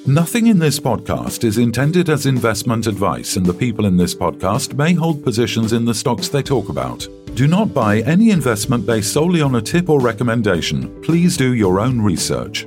Nothing in this podcast is intended as investment advice, and the people in this podcast may hold positions in the stocks they talk about. Do not buy any investment based solely on a tip or recommendation. Please do your own research.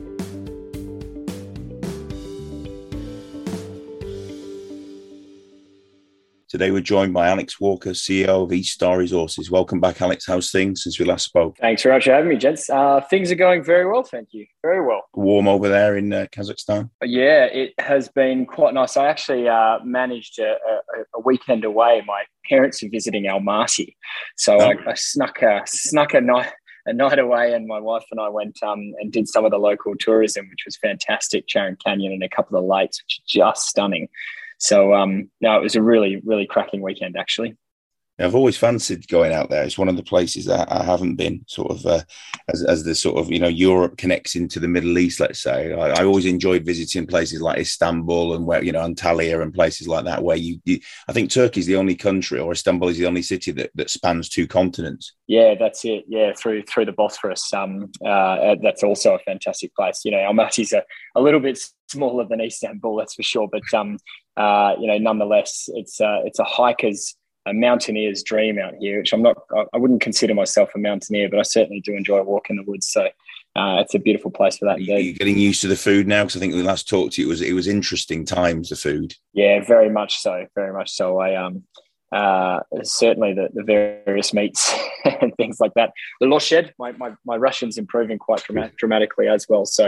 Today we're joined by Alex Walker, CEO of East Star Resources. Welcome back, Alex. How's things since we last spoke? Thanks very much for having me, gents. Things are going very well, thank you. Very well. Warm over there in Kazakhstan? Yeah, it has been quite nice. I actually managed a weekend away. My parents are visiting Almaty. So I snuck a night away, and my wife and I went and did some of the local tourism, which was fantastic. Charon Canyon and a couple of the lakes, which are just stunning. So, no, it was a really, really cracking weekend, actually. I've always fancied going out there. It's one of the places that I haven't been, sort of, as the sort of, Europe connects into the Middle East, let's say. I always enjoyed visiting places like Istanbul and where, Antalya and places like that, where I think Turkey is the only country, or Istanbul is the only city that spans two continents. Yeah, that's it. Yeah, through the Bosphorus. That's also a fantastic place. Almaty's a little bit smaller than Istanbul, that's for sure. But, nonetheless, it's a mountaineer's dream out here, which I wouldn't consider myself a mountaineer, but I certainly do enjoy a walk in the woods. So it's a better place for that. You're getting used to the food now, because I think when we last talked to you, it was interesting times, the food. Yeah, very much so. Very much so. I certainly the various meats and things like that. The loshed, my Russian's improving quite dramatically as well. So,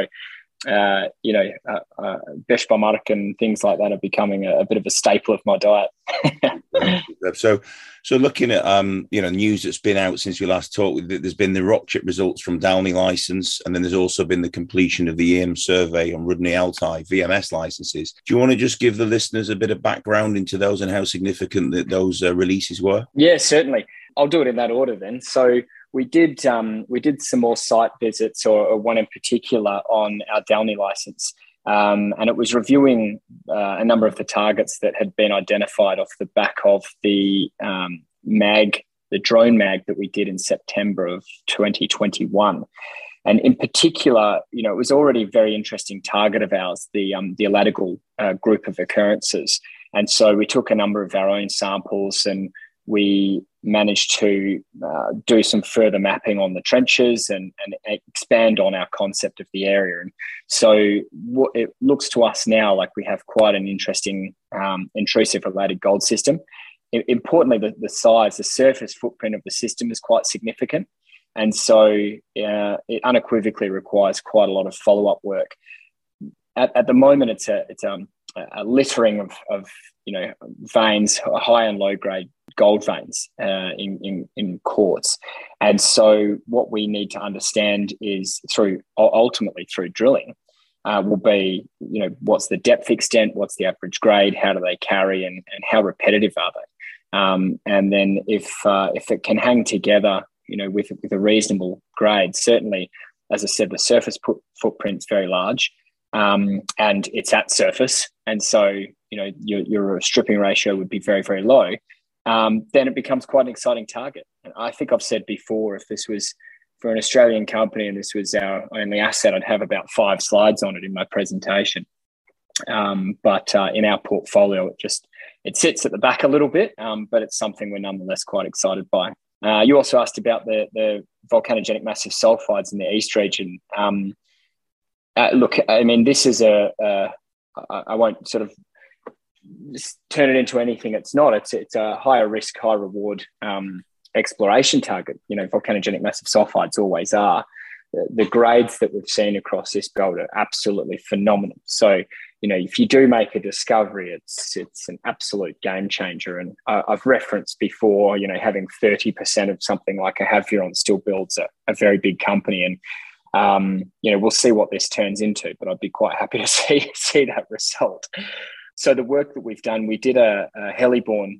beshbamark and things like that are becoming a bit of a staple of my diet. So looking at news that's been out since we last talked, there's been the rock chip results from Dalny license, and then there's also been the completion of the EM survey on Rudny Altai VMS licenses. Do you want to just give the listeners a bit of background into those and how significant those releases were? Yeah, certainly. I'll do it in that order then. So we did some more site visits, or one in particular, on our Dalny license. And it was reviewing a number of the targets that had been identified off the back of the drone mag that we did in September of 2021. And in particular, it was already a very interesting target of ours, the Aladigal group of occurrences. And so we took a number of our own samples, and we managed to do some further mapping on the trenches and expand on our concept of the area. And so it looks to us now like we have quite an interesting intrusive related gold system. Importantly, the size, the surface footprint of the system is quite significant. And so it unequivocally requires quite a lot of follow-up work. At the moment, it's a littering of veins, high and low grade gold veins in quartz. And so what we need to understand is ultimately through drilling will be, what's the depth extent, what's the average grade, how do they carry, and how repetitive are they? And then if it can hang together, with a reasonable grade, certainly, as I said, the surface footprint's very large. And it's at surface. And so, your stripping ratio would be very, very low. Then it becomes quite an exciting target. And I think I've said before, if this was for an Australian company and this was our only asset, I'd have about 5 slides on it in my presentation. But in our portfolio, it sits at the back a little bit, but it's something we're nonetheless quite excited by. You also asked about the volcanogenic massive sulfides in the East region. Look, I mean, this is I won't sort of just turn it into anything it's not. It's a higher risk, high reward exploration target. Volcanogenic massive sulfides always are. The grades that we've seen across this belt are absolutely phenomenal. So, if you do make a discovery, it's an absolute game changer. And I've referenced before, having 30% of something like a Havieron still builds a very big company. And we'll see what this turns into, but I'd be quite happy to see that result. So the work that we've done, we did a heliborne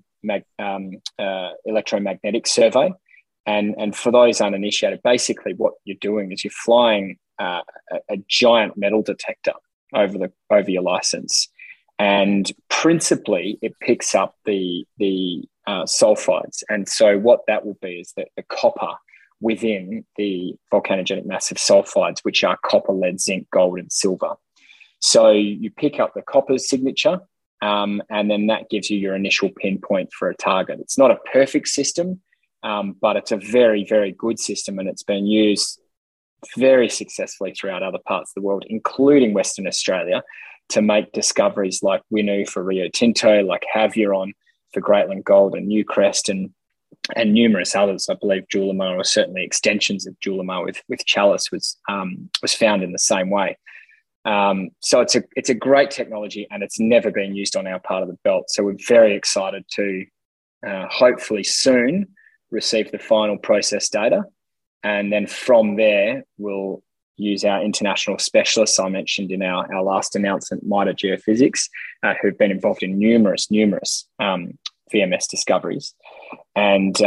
electromagnetic survey. And for those uninitiated, basically what you're doing is you're flying a giant metal detector over your license. And principally, it picks up the sulfides. And so what that will be is that the copper within the volcanogenic massive sulfides, which are copper, lead, zinc, gold, and silver. So you pick up the copper signature, and then that gives you your initial pinpoint for a target. It's not a perfect system, but it's a very, very good system, and it's been used very successfully throughout other parts of the world, including Western Australia, to make discoveries like Winu for Rio Tinto, like Havieron for Greatland Gold and Newcrest, and numerous others. I believe Julimar, or certainly extensions of Julimar with Chalice, was found in the same way. So it's a great technology, and it's never been used on our part of the belt. So we're very excited to hopefully soon receive the final process data. And then from there, we'll use our international specialists I mentioned in our last announcement, MITRE Geophysics, who've been involved in numerous VMS discoveries. And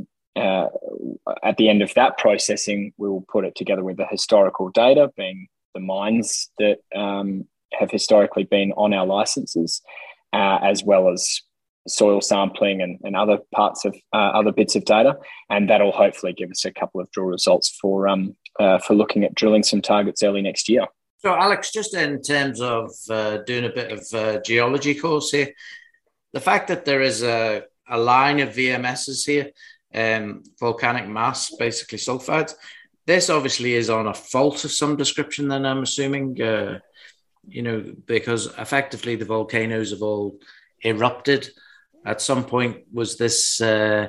at the end of that processing, we will put it together with the historical data, being the mines that have historically been on our licenses, as well as soil sampling and other parts of other bits of data, and that'll hopefully give us a couple of drill results for looking at drilling some targets early next year. So, Alex, just in terms of doing a bit of geology course here, the fact that there is a line of VMSs here, volcanic mass, basically sulfides, this obviously is on a fault of some description. Then I'm assuming, because effectively the volcanoes have all erupted. At some point, was this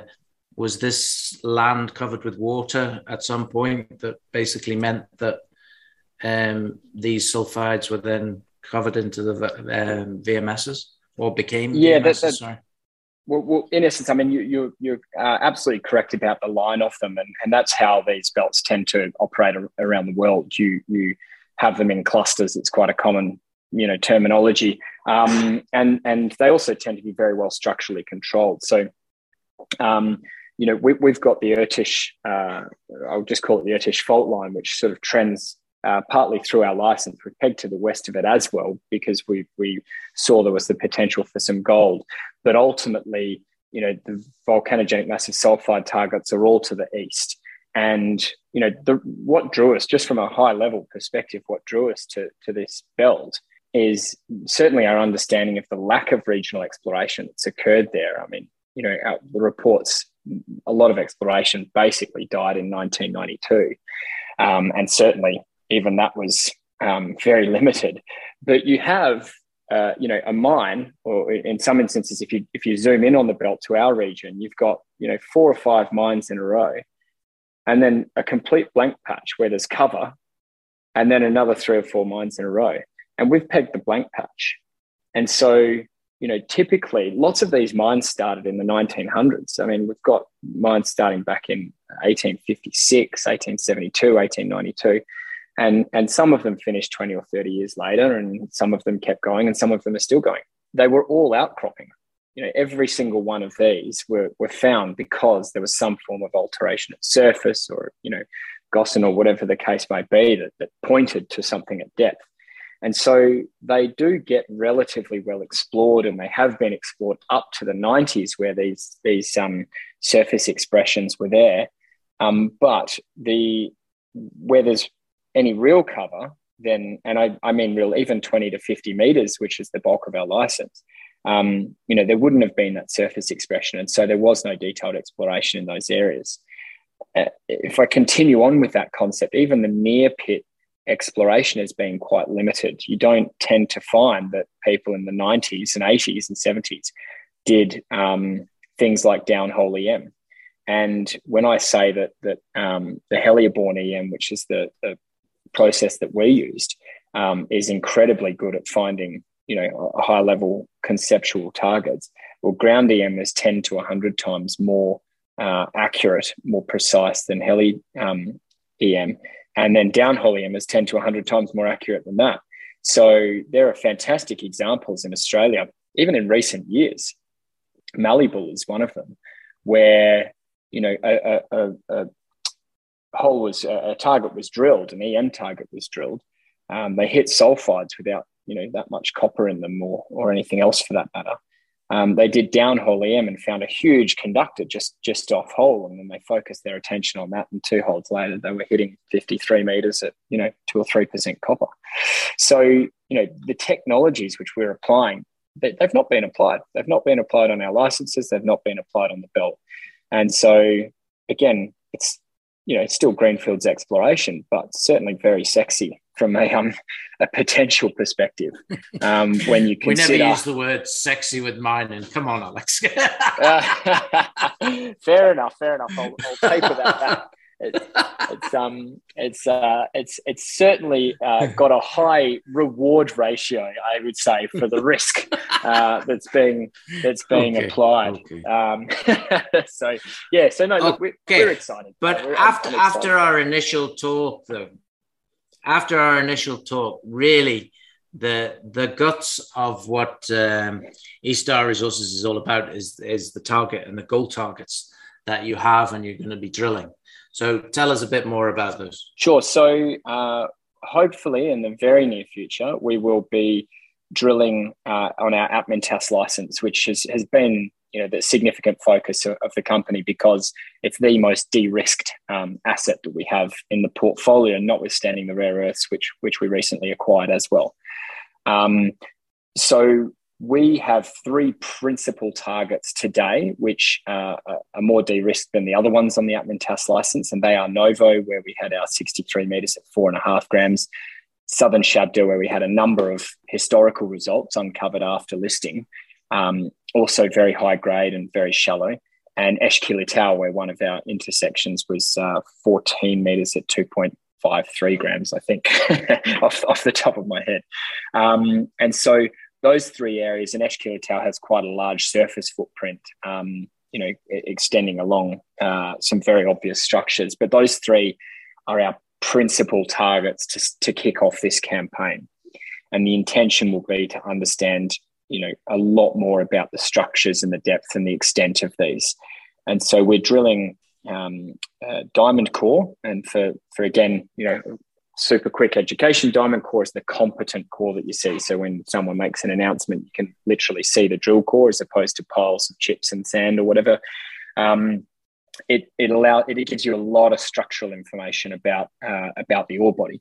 land covered with water at some point that basically meant that these sulfides were then covered into the VMSs or became VMSs? Sorry. Well, in essence, I mean, you're absolutely correct about the line of them, and that's how these belts tend to operate around the world. You have them in clusters. It's quite a common terminology, and they also tend to be very well structurally controlled. So, we've got the Irtysh, I'll just call it the Irtysh fault line, which sort of trends partly through our license. We're pegged to the west of it as well because we saw there was the potential for some gold, but ultimately, the volcanogenic massive sulfide targets are all to the east. And what drew us, just from a high level perspective, what drew us to this belt is certainly our understanding of the lack of regional exploration that's occurred there. I mean, the reports, a lot of exploration basically died in 1992. And certainly even that was very limited. But you have, a mine, or in some instances, if you zoom in on the belt to our region, you've got, 4 or 5 mines in a row, and then a complete blank patch where there's cover, and then another 3 or 4 mines in a row. And we've pegged the blank patch. And so, typically lots of these mines started in the 1900s. I mean, we've got mines starting back in 1856, 1872, 1892. And some of them finished 20 or 30 years later, and some of them kept going, and some of them are still going. They were all outcropping. Every single one of these were found because there was some form of alteration at surface, or, gossan, or whatever the case may be, that pointed to something at depth. And so they do get relatively well explored, and they have been explored up to the 90s where these surface expressions were there. But where there's any real cover, then, and I mean real, even 20 to 50 meters, which is the bulk of our license, there wouldn't have been that surface expression. And so there was no detailed exploration in those areas. If I continue on with that concept, even the near pit exploration has been quite limited. You don't tend to find that people in the 90s and 80s and 70s did things like downhole EM. And when I say that the Heliaborn EM, which is the process that we used, is incredibly good at finding, high level conceptual targets, well, ground EM is 10 to 100 times more accurate, more precise than Heli EM. And then downhole EM is 10 to 100 times more accurate than that. So there are fantastic examples in Australia, even in recent years. Malleebull is one of them, where, a target was drilled, an EM target was drilled. They hit sulfides without, that much copper in them or anything else for that matter. They did downhole EM and found a huge conductor just off hole, and then they focused their attention on that. And 2 holes later, they were hitting 53 meters at 2 or 3% copper. So the technologies which we're applying, they've not been applied. They've not been applied on our licenses. They've not been applied on the belt. And so again, it's still greenfields exploration, but certainly very sexy from a potential perspective. When you consider, we never use the word sexy with mining. Come on, Alex. Fair enough. I'll taper that back. It's certainly got a high reward ratio, I would say, for the risk that's being applied. Okay. So no, look, we're excited. But after our initial talk, though, really the guts of what eStar Resources is all about is the target and the goal targets that you have and you're going to be drilling. So tell us a bit more about those. Sure. So hopefully in the very near future, we will be drilling on our Atmintas license, which has been the significant focus of the company because it's the most de-risked asset that we have in the portfolio, notwithstanding the rare earths, which we recently acquired as well. So we have 3 principal targets today, which are more de-risked than the other ones on the Atmintas license, and they are Novo, where we had our 63 meters at 4.5 grams, Southern Shabda, where we had a number of historical results uncovered after listing, also very high grade and very shallow, and Eshkilitau, where one of our intersections was 14 meters at 2.53 grams, I think, off the top of my head. And so those 3 areas, and Eshkilitau has quite a large surface footprint, extending along some very obvious structures. But those 3 are our principal targets to kick off this campaign. And the intention will be to understand, a lot more about the structures and the depth and the extent of these. And so we're drilling diamond core. And for again, super quick education, diamond core is the competent core that you see. So when someone makes an announcement, you can literally see the drill core as opposed to piles of chips and sand or whatever. It gives you a lot of structural information about the ore body.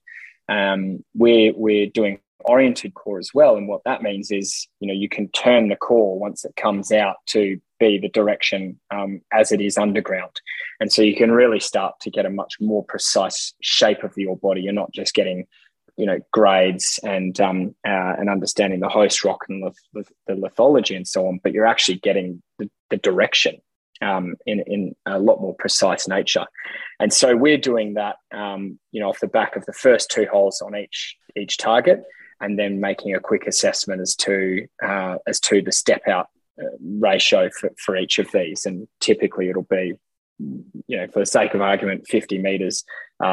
We're doing oriented core as well, and what that means is you can turn the core once it comes out to be the direction as it is underground, and so you can really start to get a much more precise shape of the ore body. You're not just getting grades and understanding the host rock and the lithology and so on, but you're actually getting the direction in a lot more precise nature. And so we're doing that off the back of the first 2 holes on each target, and then making a quick assessment as to the step out ratio for each of these. And typically it'll be, for the sake of argument, 50 meters,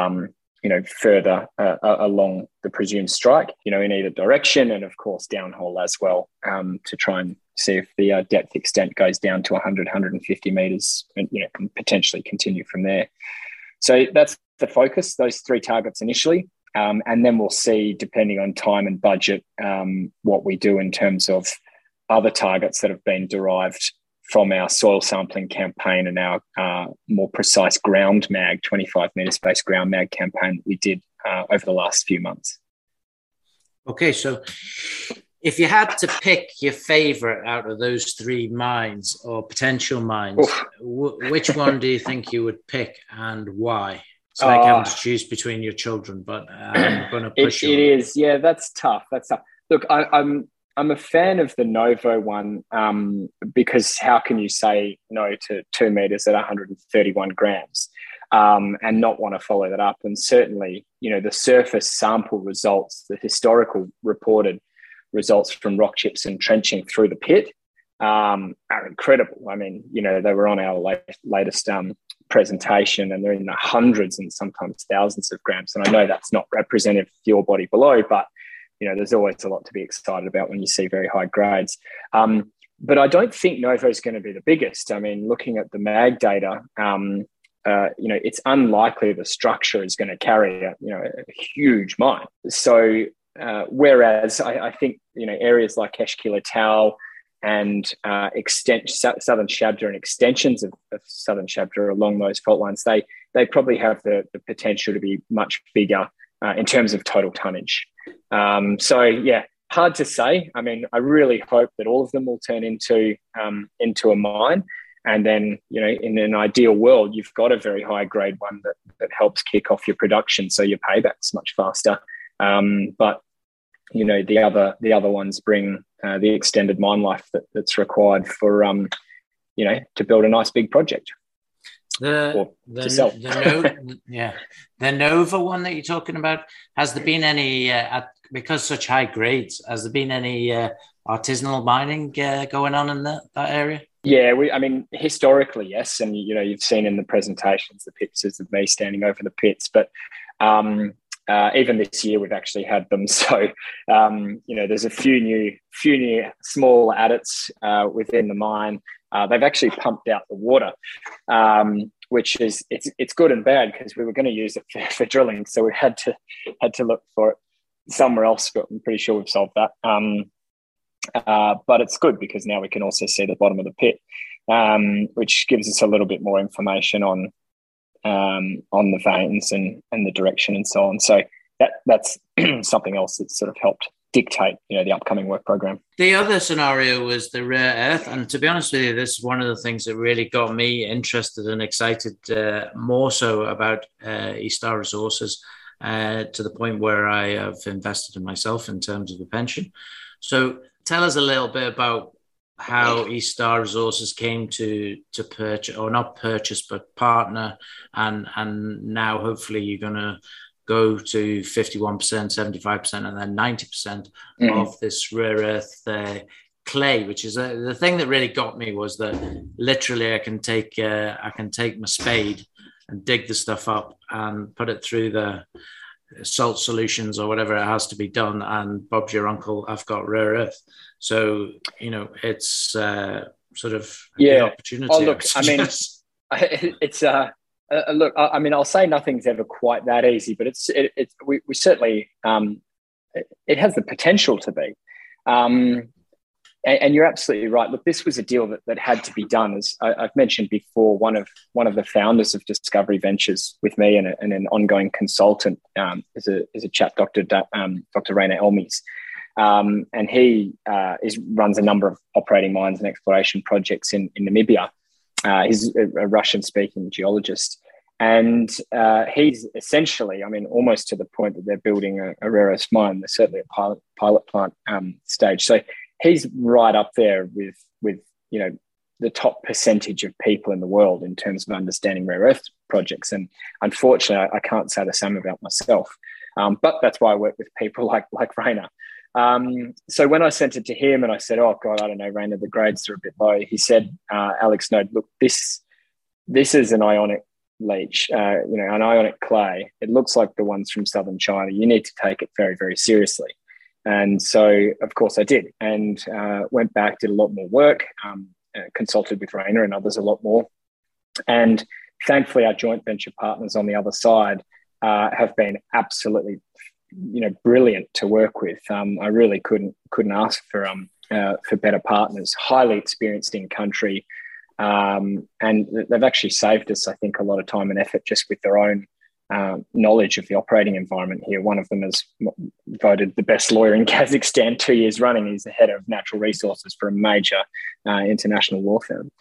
further along the presumed strike, in either direction, and of course downhole as well, to try and see if the depth extent goes down to 100, 150 meters, and potentially continue from there. So that's the focus, those 3 targets initially. And then we'll see, depending on time and budget, what we do in terms of other targets that have been derived from our soil sampling campaign and our more precise ground mag, 25 meter space ground mag campaign that we did over the last few months. Okay, so if you had to pick your favorite out of those 3 mines or potential mines, which one do you think you would pick and why? It's like having to choose between your children, but I'm going to push you. It is. Yeah, that's tough. Look, I'm a fan of the Novo one because how can you say no to 2 meters at 131 grams and not want to follow that up? And certainly, the surface sample results, the historical reported results from rock chips and trenching through the pit are incredible. I mean, they were on our latest presentation, and they're in the hundreds and sometimes thousands of grams. And I know that's not representative of the ore body below, but there's always a lot to be excited about when you see very high grades. But I don't think Novo is going to be the biggest. I mean, looking at the mag data, it's unlikely the structure is going to carry a huge mine. So whereas I think areas like Eshkilitau, and Southern Shabda and extensions of Southern Shabda along those fault lines, they probably have the potential to be much bigger in terms of total tonnage. So yeah, hard to say. I mean, I really hope that all of them will turn into a mine. And then, you know, in an ideal world, you've got a very high grade one that helps kick off your production, so your payback's much faster. But you know, the other ones bring the extended mine life that's required for you know, to build a nice big project. The Nova one that you're talking about, has there been any because such high grades, has there been any artisanal mining going on in that area? Yeah, I mean, historically, yes. And, you know, you've seen in the presentations the pictures of me standing over the pits. But even this year, we've actually had them. So, you know, there's a few new small adits within the mine. They've actually pumped out the water, which is, it's good and bad, because we were going to use it for drilling. So we had to look for it somewhere else, but I'm pretty sure we've solved that. But it's good because now we can also see the bottom of the pit, which gives us a little bit more information on the veins and the direction and so on. So that's something else that's sort of helped dictate, you know, the upcoming work program. The other scenario was the rare earth, and to be honest with you, this is one of the things that really got me interested and excited more so about East Star Resources, to the point where I have invested in myself in terms of the pension. So tell us a little bit about how East Star Resources came to purchase, or not purchase, but partner, and now hopefully you're going to go to 51%, 75%, and then 90% of this rare earth clay, which is the thing that really got me, was that literally I can take my spade and dig the stuff up and put it through the salt solutions or whatever it has to be done, and Bob's your uncle, I've got rare earth. So, you know, it's sort of a good opportunity. Oh, look, I mean, it's look, I mean, I'll say nothing's ever quite that easy, but we certainly, it has the potential to be. And you're absolutely right. Look, this was a deal that had to be done. As I've mentioned before, one of the founders of Discovery Ventures with me and an ongoing consultant is a chap, Dr. Rainer Elmies. And he runs a number of operating mines and exploration projects in Namibia. He's a Russian-speaking geologist. And he's essentially, I mean, almost to the point that they're building a rare earth mine. They're certainly a pilot plant stage. So he's right up there with you know, the top percentage of people in the world in terms of understanding rare earth projects. And unfortunately, I can't say the same about myself. But that's why I work with people like Rainer. So when I sent it to him and I said, oh God, I don't know, Rainer, the grades are a bit low. He said, Alex, no, look, this is an ionic leach, you know, an ionic clay. It looks like the ones from southern China. You need to take it very, very seriously. And so, of course, I did, and went back, did a lot more work, consulted with Rainer and others a lot more. And thankfully, our joint venture partners on the other side have been absolutely, you know, brilliant to work with. I really couldn't ask for better partners, highly experienced in country. And they've actually saved us, I think, a lot of time and effort just with their own knowledge of the operating environment here. One of them is voted the best lawyer in Kazakhstan 2 years running. He's the head of natural resources for a major international law firm.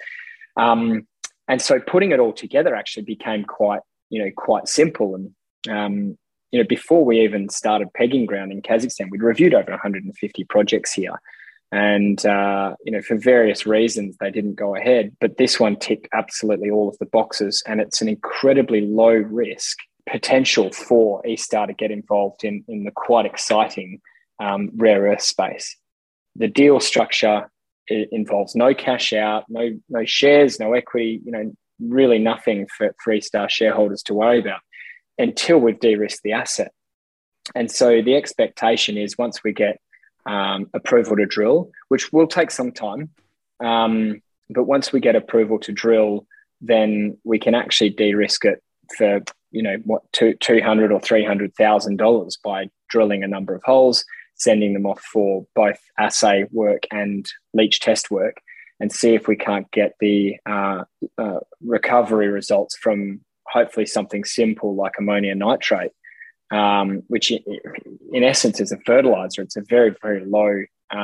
And so putting it all together actually became quite simple. And, you know, before we even started pegging ground in Kazakhstan, we'd reviewed over 150 projects here. And, you know, for various reasons, they didn't go ahead. But this one ticked absolutely all of the boxes. And it's an incredibly low risk potential for East Star to get involved in the quite exciting rare earth space. The deal structure, it involves no cash out, no shares, no equity, you know, really nothing for East Star shareholders to worry about until we've de-risked the asset. And so the expectation is once we get approval to drill, which will take some time, but once we get approval to drill, then we can actually de-risk it for, you know, $200,000 or $300,000 by drilling a number of holes, sending them off for both assay work and leach test work, and see if we can't get the recovery results from hopefully something simple like ammonium nitrate, which in essence is a fertilizer. It's a very, very low,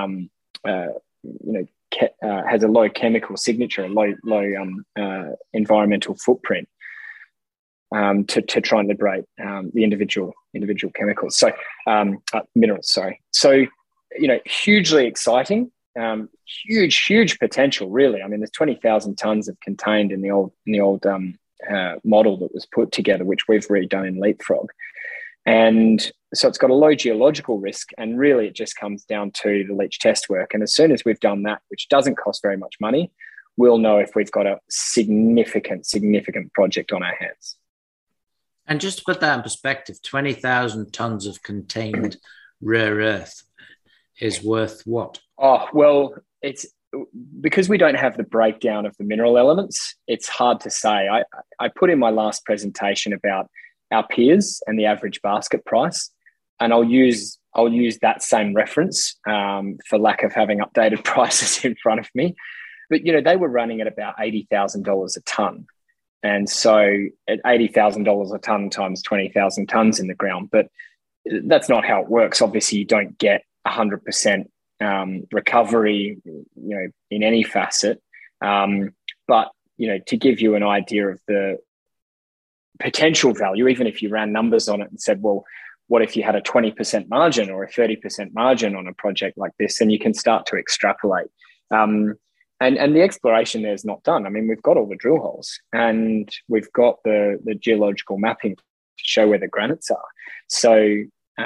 has a low chemical signature, a low environmental footprint to try and liberate the individual chemicals. So minerals, sorry. So, hugely exciting. Huge potential, really. I mean, there's 20,000 tons of contained in the old model that was put together, which we've redone in Leapfrog. And so it's got a low geological risk, and really it just comes down to the leach test work. And as soon as we've done that, which doesn't cost very much money, we'll know if we've got a significant project on our hands. And just to put that in perspective, 20,000 tons of contained rare earth is worth what? Oh, well, it's because we don't have the breakdown of the mineral elements, it's hard to say. I put in my last presentation about our peers and the average basket price, and I'll use that same reference for lack of having updated prices in front of me. But, they were running at about $80,000 a tonne. And so at $80,000 a tonne times 20,000 tonnes in the ground, but that's not how it works. Obviously, you don't get 100% recovery, in any facet. But, to give you an idea of the potential value, even if you ran numbers on it and said, well, what if you had a 20% margin or a 30% margin on a project like this? And you can start to extrapolate. And the exploration there is not done. I mean, we've got all the drill holes and we've got the geological mapping to show where the granites are. So,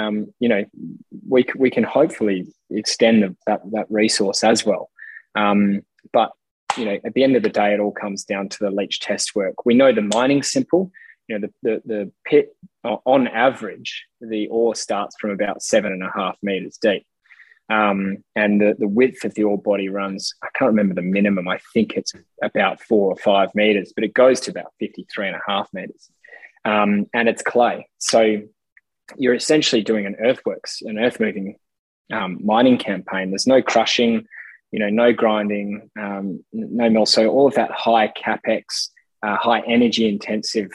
we can hopefully extend that resource as well. But, at the end of the day, it all comes down to the leach test work. We know the mining's simple. The pit, on average, the ore starts from about 7.5 meters deep. And the width of the ore body runs, I can't remember the minimum, I think it's about 4 or 5 meters, but it goes to about 53.5 meters. And it's clay. So you're essentially doing an earth-moving mining campaign. There's no crushing, no grinding, no mill. So all of that high capex, high energy intensive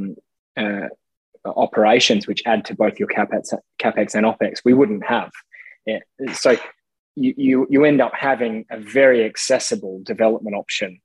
operations, which add to both your capex and opex, we wouldn't have. Yeah. So you end up having a very accessible development option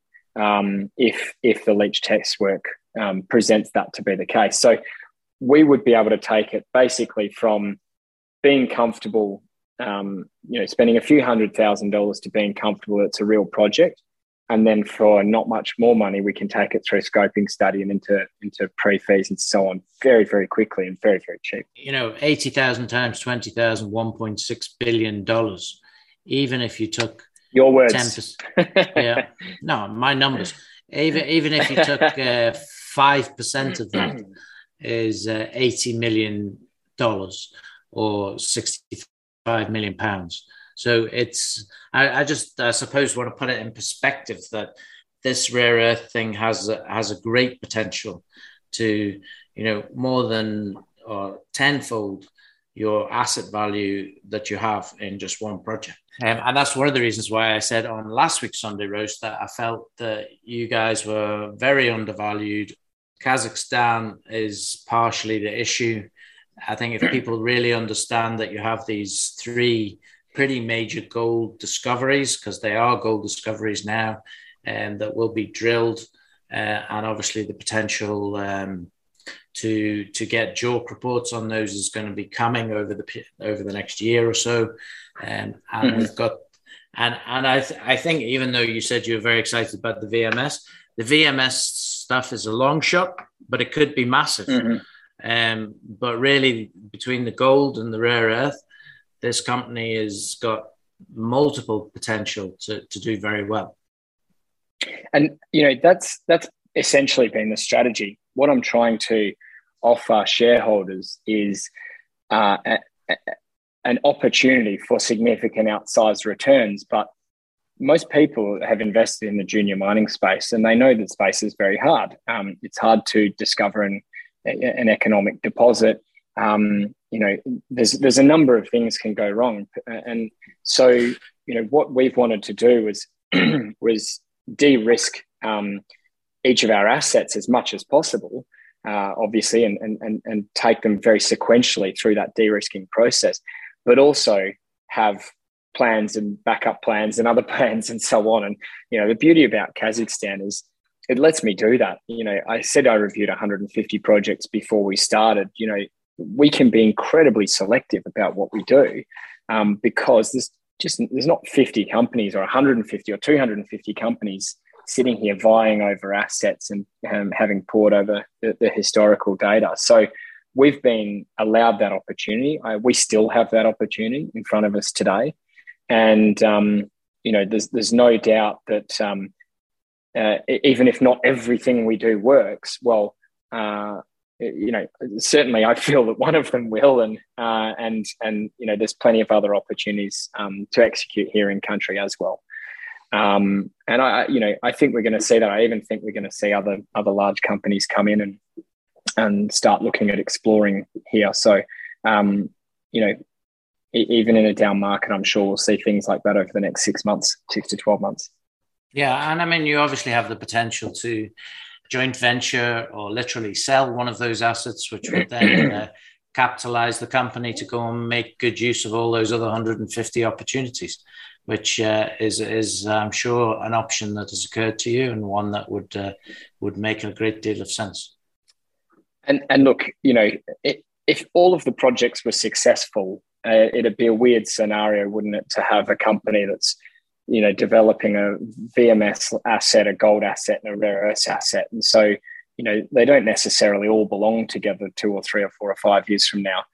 if the leach test work presents that to be the case. So we would be able to take it basically from being comfortable, spending a few $100,000 to being comfortable it's a real project. And then for not much more money, we can take it through scoping study and into pre-fees and so on very, very quickly and very, very cheap. 80,000 times 20,000, $1.6 billion. Even if you took your words, 10%, yeah, no, my numbers. Even if you took 5% of that is $80 million or 65 million pounds. So it's, I suppose want to put it in perspective that this rare earth thing has a great potential to, more than tenfold your asset value that you have in just one project. And that's one of the reasons why I said on last week's Sunday Roast that I felt that you guys were very undervalued. Kazakhstan is partially the issue. I think if people really understand that you have these 3 pretty major gold discoveries, because they are gold discoveries now, and that will be drilled, and obviously the potential to get JORC reports on those is going to be coming over the next year or so, and we've got, and I think even though you said you were very excited about the VMS stuff is a long shot, but it could be massive. But really, between the gold and the rare earth, this company has got multiple potential to do very well. And, that's essentially been the strategy. What I'm trying to offer shareholders is an opportunity for significant outsized returns. But most people have invested in the junior mining space and they know that space is very hard. It's hard to discover an economic deposit. there's a number of things can go wrong. And so, what we've wanted to do was de-risk each of our assets as much as possible, obviously, and take them very sequentially through that de-risking process, but also have plans and backup plans and other plans and so on. And, the beauty about Kazakhstan is it lets me do that. I said I reviewed 150 projects before we started. We can be incredibly selective about what we do because there's not 50 companies or 150 or 250 companies sitting here vying over assets and having poured over the historical data. So we've been allowed that opportunity. We still have that opportunity in front of us today. And, there's no doubt that even if not everything we do works, well, certainly I feel that one of them will, and there's plenty of other opportunities to execute here in country as well. And I think we're going to see that. I even think we're going to see other large companies come in and start looking at exploring here. So, even in a down market, I'm sure we'll see things like that over the next 6 to 12 months. Yeah, and I mean, you obviously have the potential to joint venture or literally sell one of those assets, which would then capitalize the company to go and make good use of all those other 150 opportunities, which is I'm sure an option that has occurred to you and one that would make a great deal of sense. And look, if all of the projects were successful, it'd be a weird scenario, wouldn't it, to have a company that's developing a VMS asset, a gold asset, and a rare earths asset. And so, they don't necessarily all belong together 2 or 3 or 4 or 5 years from now.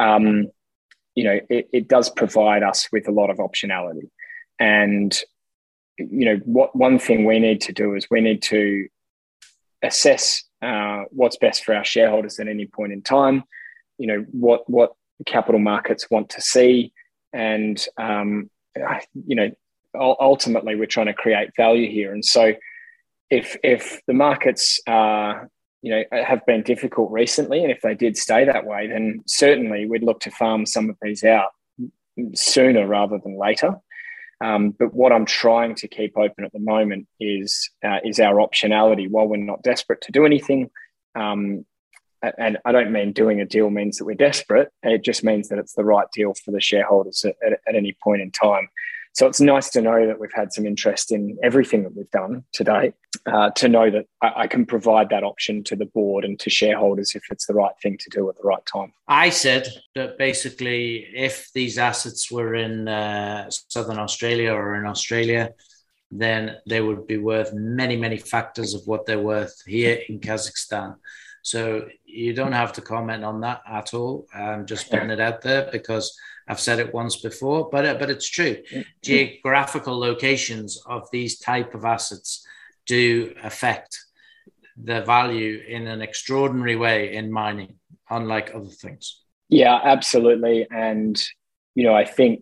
It does provide us with a lot of optionality. And, what one thing we need to do is we need to assess what's best for our shareholders at any point in time, what capital markets want to see. And, ultimately we're trying to create value here. And so if the markets have been difficult recently, and if they did stay that way, then certainly we'd look to farm some of these out sooner rather than later. But what I'm trying to keep open at the moment is our optionality. While we're not desperate to do anything, and I don't mean doing a deal means that we're desperate. It just means that it's the right deal for the shareholders at any point in time. So it's nice to know that we've had some interest in everything that we've done today, to know that I can provide that option to the board and to shareholders if it's the right thing to do at the right time. I said that basically if these assets were in Southern Australia or in Australia, then they would be worth many, many factors of what they're worth here in Kazakhstan. So you don't have to comment on that at all. I'm just putting it out there because I've said it once before, but it's true. Geographical locations of these type of assets do affect the value in an extraordinary way in mining, unlike other things. Yeah, absolutely. And, I think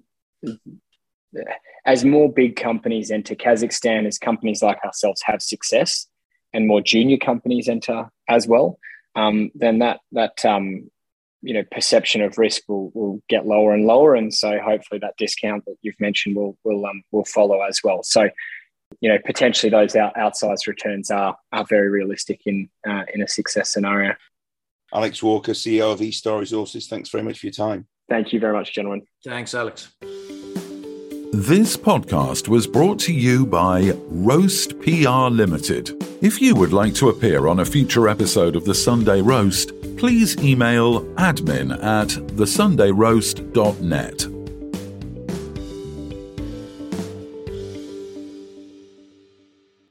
as more big companies enter Kazakhstan, as companies like ourselves have success and more junior companies enter as well, then that perception of risk will get lower and lower, and so hopefully that discount that you've mentioned will follow as well. So, potentially those outsized returns are very realistic in a success scenario. Alex Walker, CEO of eStar Resources, thanks very much for your time. Thank you very much, gentlemen. Thanks, Alex. This podcast was brought to you by Roast PR Limited. If you would like to appear on a future episode of The Sunday Roast, please email admin@thesundayroast.net.